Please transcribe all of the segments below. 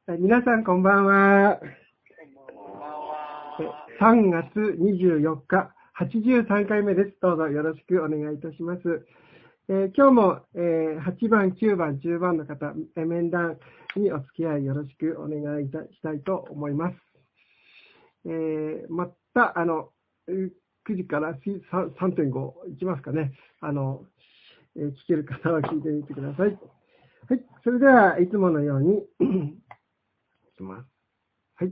皆さんこんばんは。3月24日、83回目です。どうぞよろしくお願いいたします。今日も、8番、9番、10番の方、面談にお付き合いよろしくお願いしたいと思います。また、9時から 3.5 いきますかね。聞ける方は聞いてみてください。はい。それでは、いつものように、いきます。はい。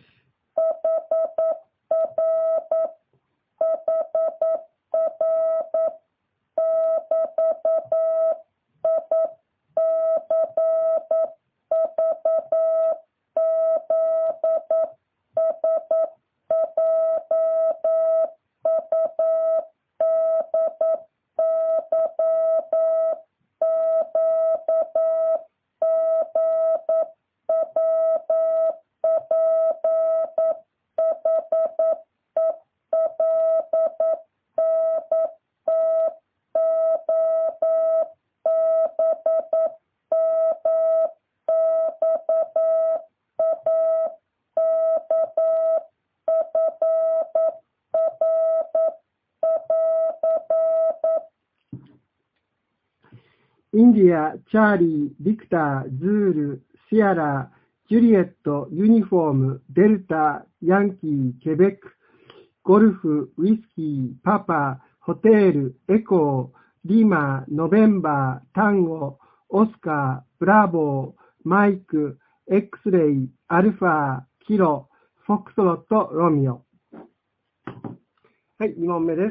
インディア、チャーリー、ビクター、ズール、シアラ、ジュリエット、ユニフォーム、デルタ、ヤンキー、ケベック、ゴルフ、ウィスキー、パパ、ホテール、エコー、リマ、ノベンバー、タンゴ、オスカー、ブラボー、マイク、エクスレイ、アルファ、キロ、フォックストロット、ロミオ。はい、2問目です。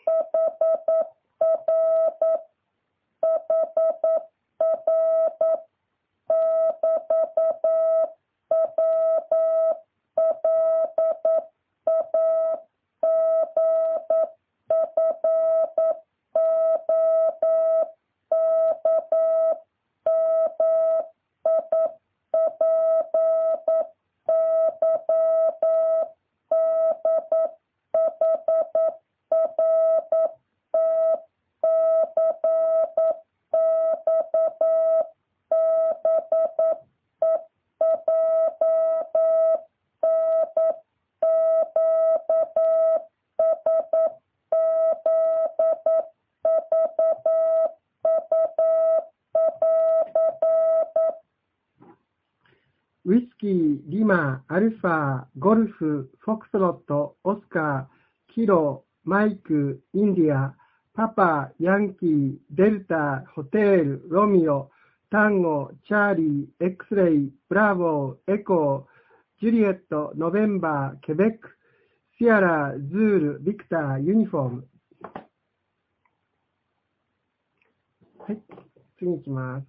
ウィスキー、リマ、アルファ、ゴルフ、フォックストロット、オスカー、キロ、マイク、インディア、パパ、ヤンキー、デルタ、ホテール、ロミオ、タンゴ、チャーリー、エクスレイ、ブラボー、エコー、ジュリエット、ノベンバー、ケベック、シアラ、ズール、ビクター、ユニフォーム。はい、次に行きます。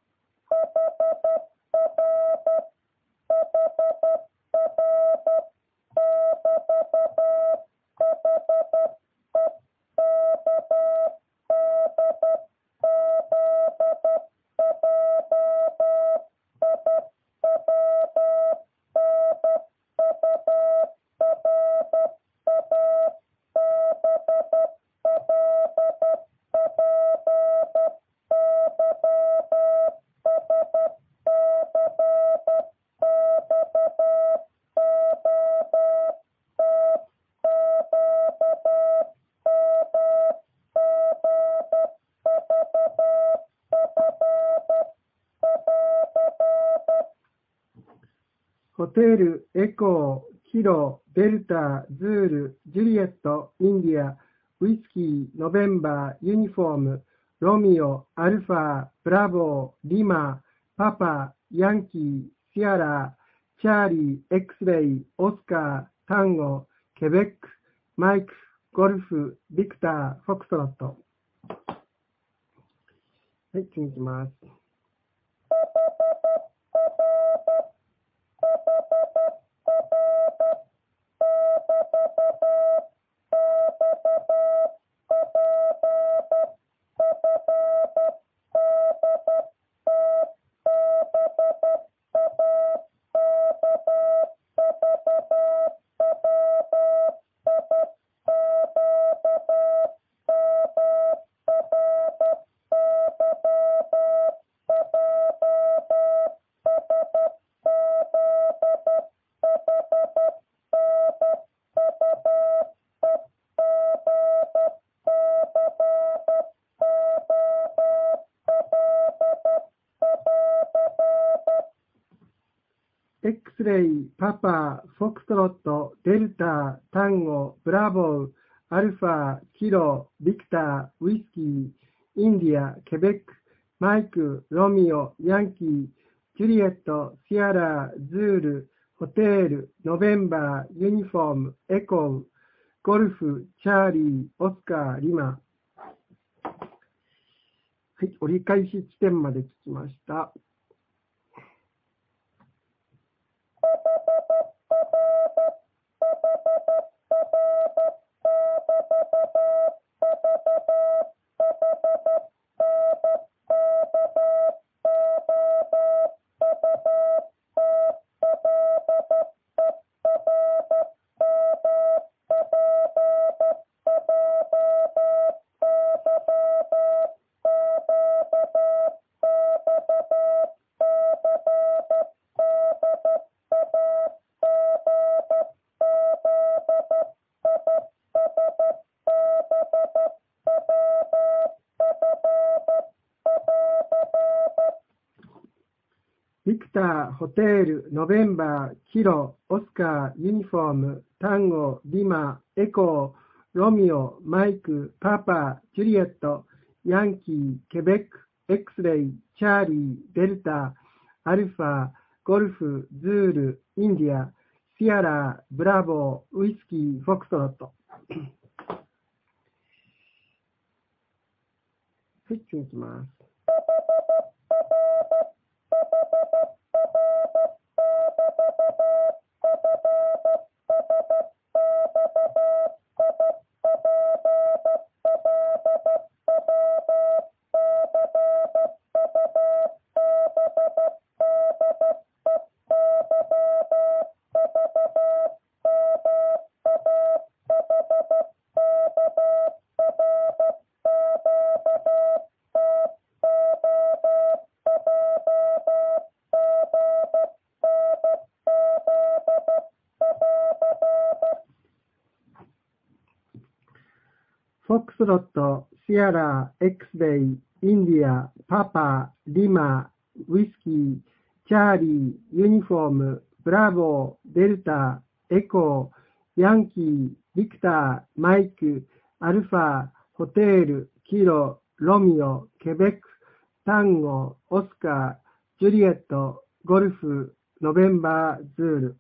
ホテル、エコー、キロ、デルタ、ズール、ジュリエット、インディア、ウィスキー、ノベンバー、ユニフォーム、ロミオ、アルファ、ブラボー、リマ、パパ、ヤンキー、シアラ、チャーリー、エクスレイ、オスカー、タンゴ、ケベック、マイク、ゴルフ、ビクター、フォックストロット。はい、次に行きます。 X レイ、パパ、フォックストロット、デルタ、タンゴ、ブラボー、アルファ、キロ、ビクター、ウイスキー、インディア、ケベック、マイク、ロミオ、ヤンキー、ジュリエット、シアラ、ズール、ホテール、ノベンバー、ユニフォーム、エコー、ゴルフ、チャーリー、オスカー、リマ。はい、折り返し地点まで聞きました。ビクター、ホテール、ノベンバー、キロ、オスカー、ユニフォーム、タンゴ、リマ、エコー、ロミオ、マイク、パパ、ジュリエット、ヤンキー、ケベック、X レイ、チャーリー、デルタ、アルファ、ゴルフ、ズール、インディア、シアラ、ブラボー、ウイスキー、フォックストロット。はい、次いきます。フォックスロット、シアラ、X レイ、インディア、パパ、リマ、ウイスキー、チャーリー、ユニフォーム、ブラボー、デルタ、エコー、ヤンキー、ビクター、マイク、アルファ、ホテール、キロ、ロミオ、ケベック、タンゴ、オスカー、ジュリエット、ゴルフ、ノベンバー、ズール。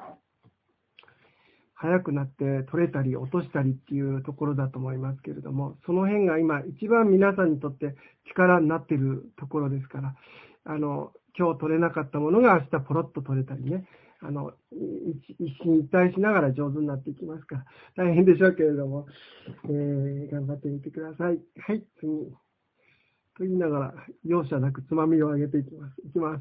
速くなって取れたり落としたりっていうところだと思いますけれども、その辺が今一番皆さんにとって力になっているところですから、今日取れなかったものが明日ポロッと取れたりね、一進一退しながら上手になっていきますから、大変でしょうけれども、頑張ってみてください。はい、次。と言いながら、容赦なくつまみを上げていきます。いきます。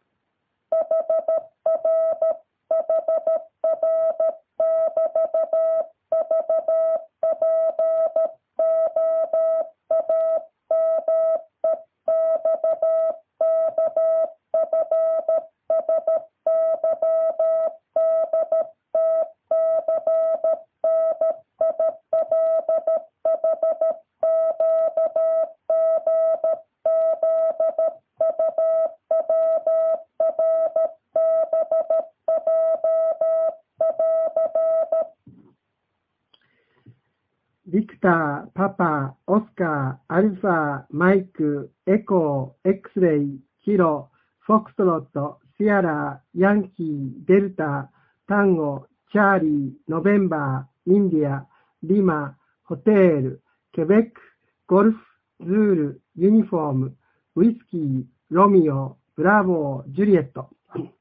ビクター、パパ、オスカー、アルファ、マイク、エコー、X レイ、キロ、フォックストロット、シアラ、ヤンキー、デルタ、タンゴ、チャーリー、ノベンバー、インディア、リマ、ホテール、ケベック、ゴルフ、ズール、ユニフォーム、ウイスキー、ロミオ、ブラボー、ジュリエット。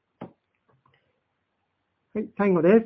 はい、最後です。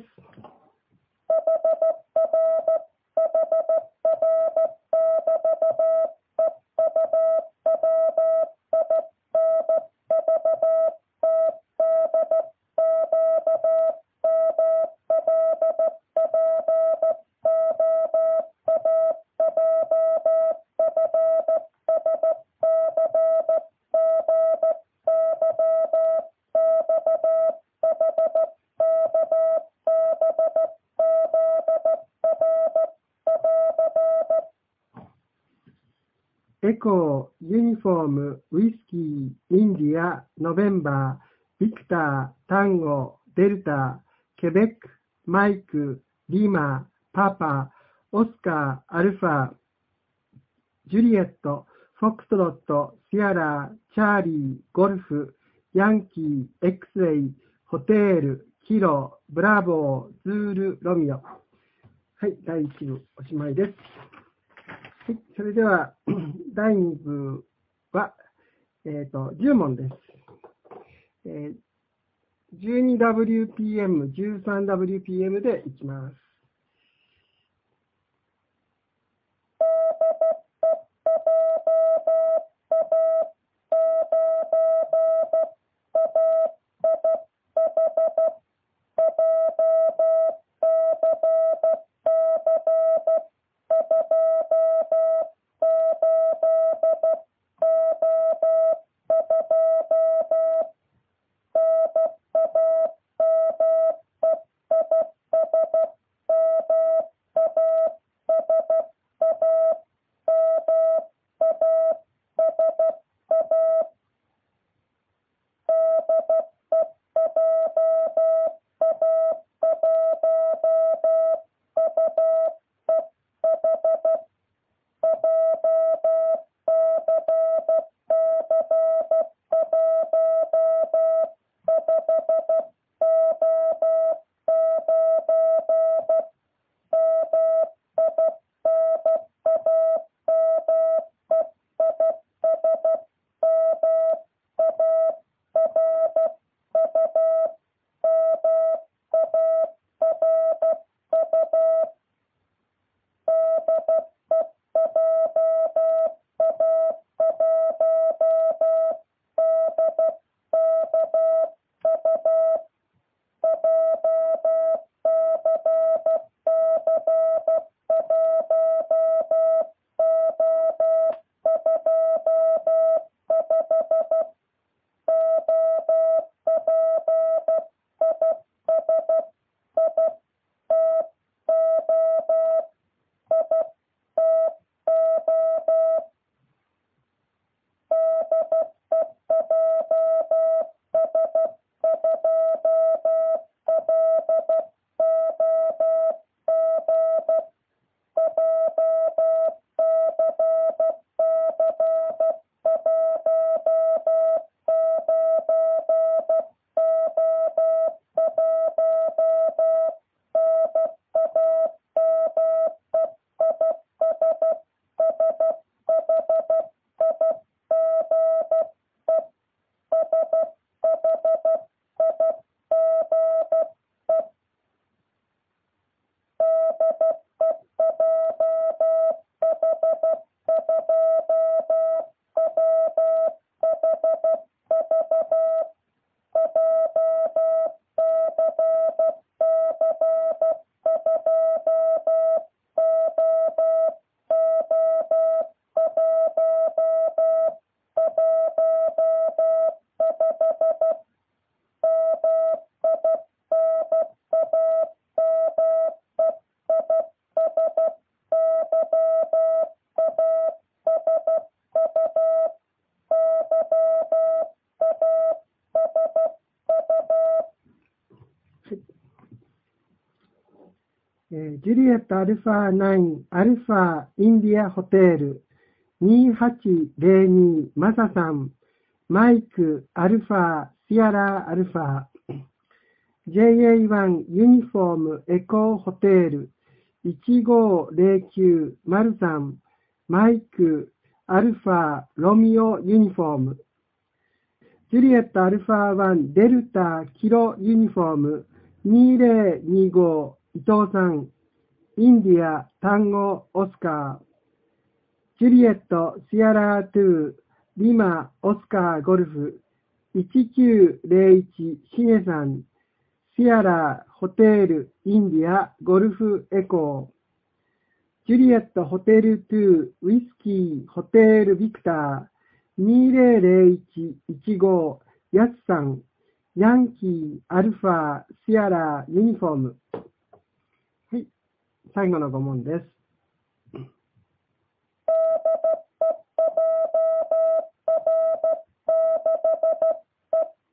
エコー、ユニフォーム、ウイスキー、インディア、ノベンバビクター、タンゴ、デルタ、ケベック、マイク、リマ、パパ、オスカー、アルファ、ジュリエット、フォックストロット、シアラ、チャーリー、ゴルフ、ヤンキー、X レイ、ホテール、キロ、ブラボー、ズール、ロミオ。はい、第1部おしまいです。はい、それでは、第2部は、10問です。12WPM、13WPM でいきます。ジュリエットアルファ9アルファインディアホテール2802マサさんマイクアルファシアラアルファ JA1 ユニフォームエコーホテール1509マルさんマイクアルファロミオユニフォームジュリエットアルファ1デルタキロユニフォーム2025伊藤さん、インディア、タンゴ、オスカー、ジュリエット、シアラー2、リマ、オスカー、ゴルフ、1901、シネさん、シアラー、ホテール、インディア、ゴルフ、エコー、ジュリエット、ホテル2、ウィスキー、ホテール、ビクター、2001-15、ヤスさん、ヤンキー、アルファ、シアラー、ユニフォーム、はい、最後の5問です。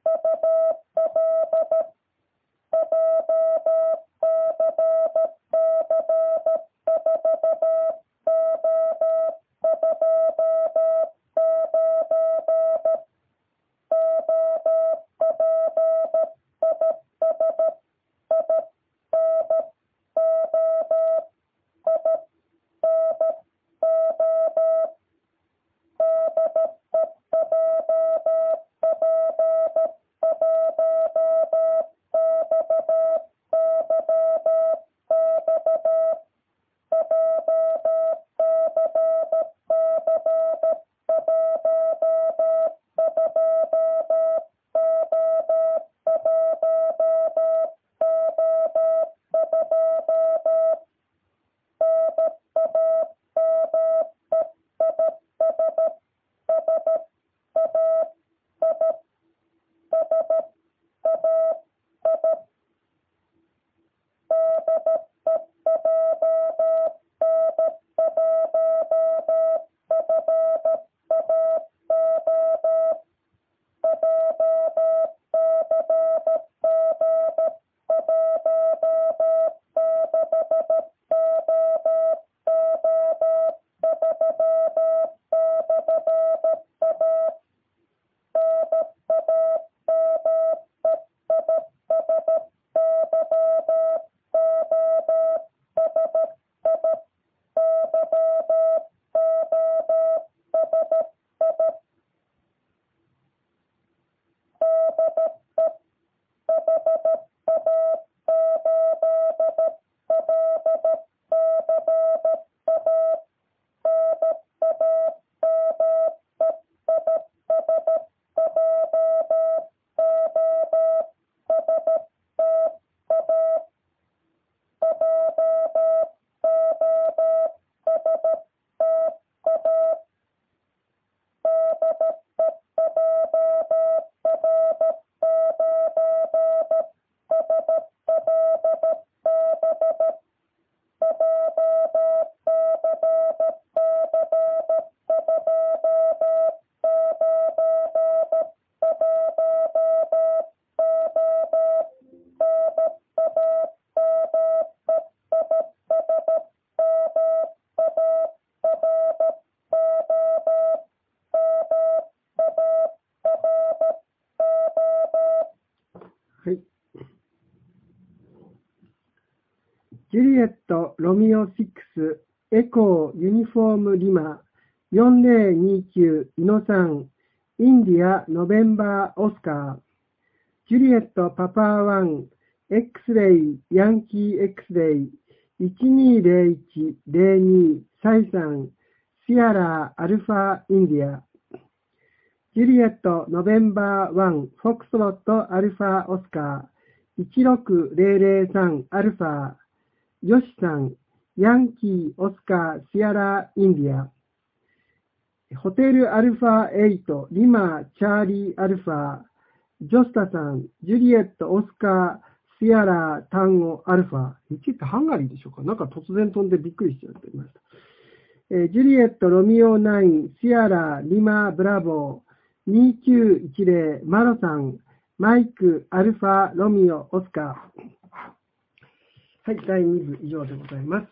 はい。ジュリエット、ロミオ6、エコー、ユニフォーム、リマ、4029、イノさん、インディア、ノベンバー、オスカー、ジュリエット、パパー1、X レイ、ヤンキー X レイ、120102、サイさん、シアラ、アルファ、インディア、ジュリエット、ノベンバー1、フォックスロット、アルファ、オスカー、16003、アルファ、ヨシさん、ヤンキー、オスカー、シアラ、インディア、ホテルアルファ8、リマ、チャーリー、アルファ、ジョスタさん、ジュリエット、オスカー、シアラ、タンゴ、アルファ。1ってハンガリーでしょうか。なんか突然飛んでびっくりしちゃっていました。ジュリエット、ロミオ9、シアラ、リマ、ブラボー、2910、マロさん、マイク、アルファ、ロミオ、オスカー。はい、第2部以上でございます。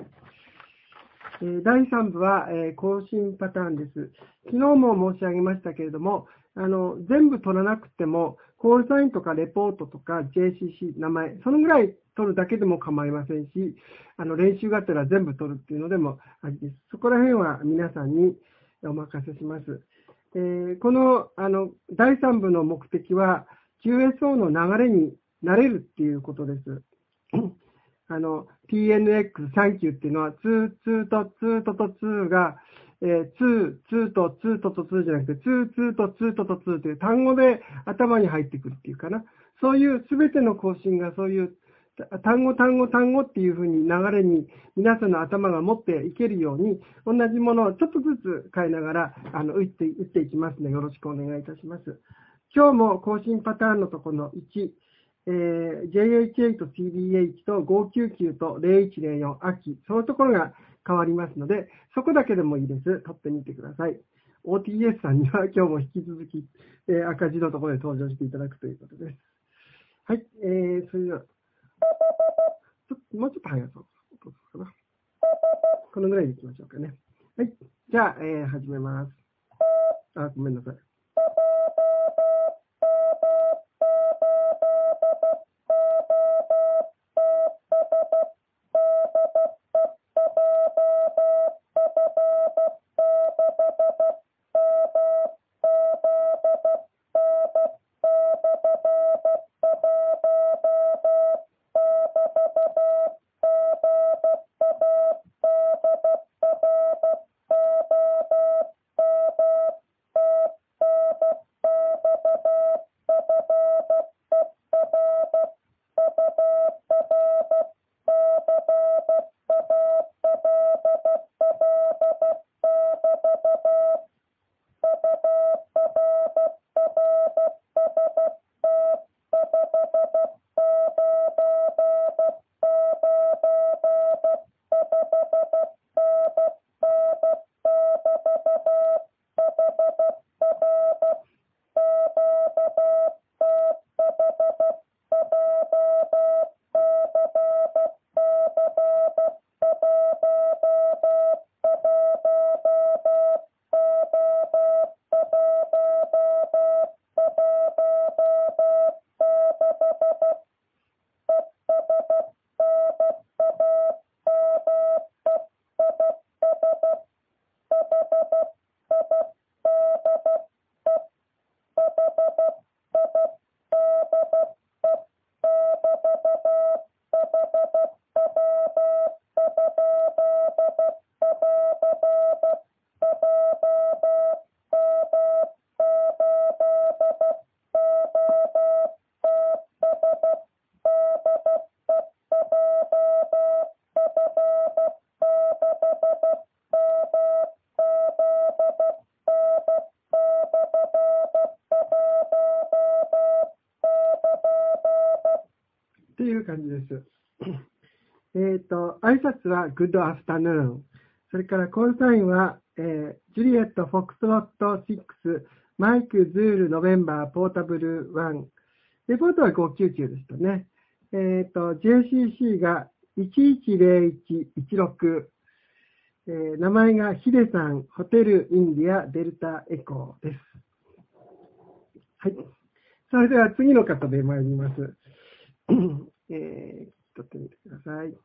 第3部は、更新パターンです。昨日も申し上げましたけれども、全部取らなくても、コールサインとかレポートとか JCC、名前、そのぐらい取るだけでも構いませんし、練習がてら全部取るっていうのでもありです。そこら辺は皆さんにお任せします。この、第3部の目的は、QSO の流れに慣れるっていうことです。TNX、サンキューっていうのは、2とが、2と2じゃなくて、2と2という単語で頭に入ってくるっていうかな。そういうすべての更新がそういう単語っていうふうに流れに皆さんの頭が持っていけるように、同じものをちょっとずつ変えながら、打っていきますので、よろしくお願いいたします。今日も更新パターンのところの1、JH8 と CDH と599と0104秋、そういうところが変わりますので、そこだけでもいいです。取ってみてください。 OTS さんには今日も引き続き、赤字のところで登場していただくということです。はい、それでは、もうちょっと早そうかな。このぐらいでいきましょうかね。はい、じゃあ、始めます。ごめんなさい。という感じです。挨拶は Good afternoon。それからコールサインは、ジュリエット・フォックスロット6、マイク・ズール・ノベンバー・ポータブル1。レポートは599でしたね。JCC が110116。名前がヒデさん、ホテルインディアデルタエコーです。はい。それでは次の方で参ります。撮ってみてください。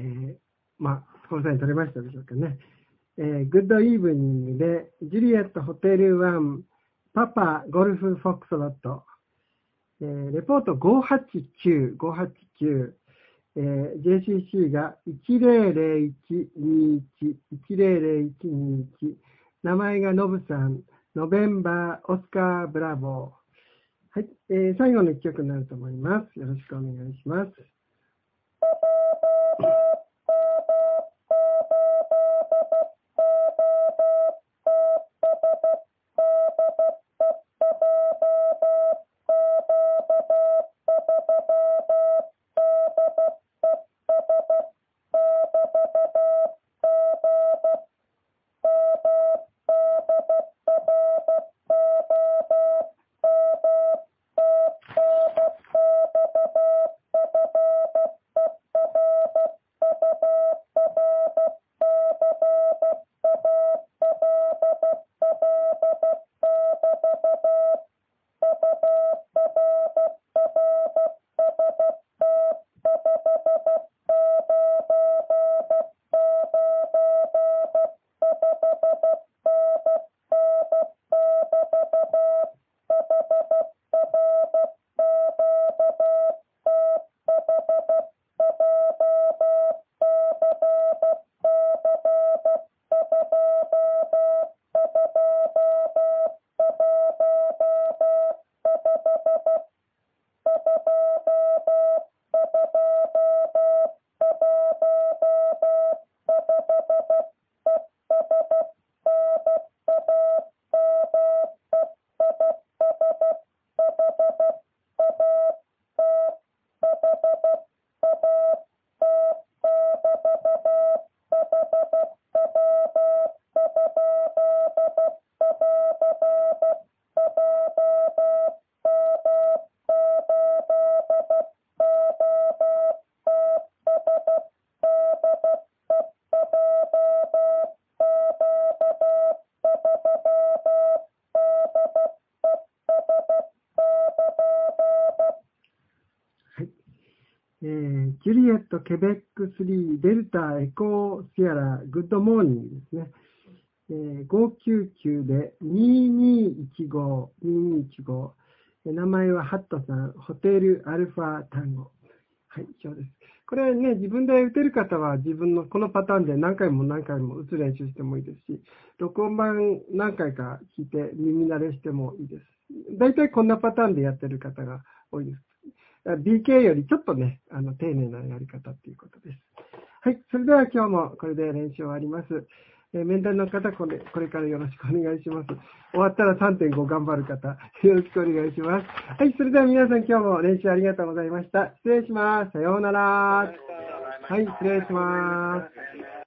この際に取れましたでしょうかね。グッドイーブニングで、ジュリエットホテル1、パパゴルフフォックスロット、レポート589、JCC が100121、100121、名前がノブさん、ノベンバー、オスカー、ブラボー。はい、最後の一曲になると思います。よろしくお願いします。ジュリエット、ケベック3、デルタ、エコー、シアラ、グッドモーニングですね。599で2215、2215。名前はハットさん、ホテルアルファ単語。はい、以上です。これね、自分で打てる方は自分のこのパターンで何回も打つ練習してもいいですし、録音版何回か聞いて耳慣れしてもいいです。大体こんなパターンでやってる方が多いです。BK よりちょっとね、丁寧なやり方っていうことです。はい、それでは今日もこれで練習終わります。面談の方、これからよろしくお願いします。終わったら 3.5 頑張る方、よろしくお願いします。はい、それでは皆さん今日も練習ありがとうございました。失礼します。さようなら。はい、失礼します。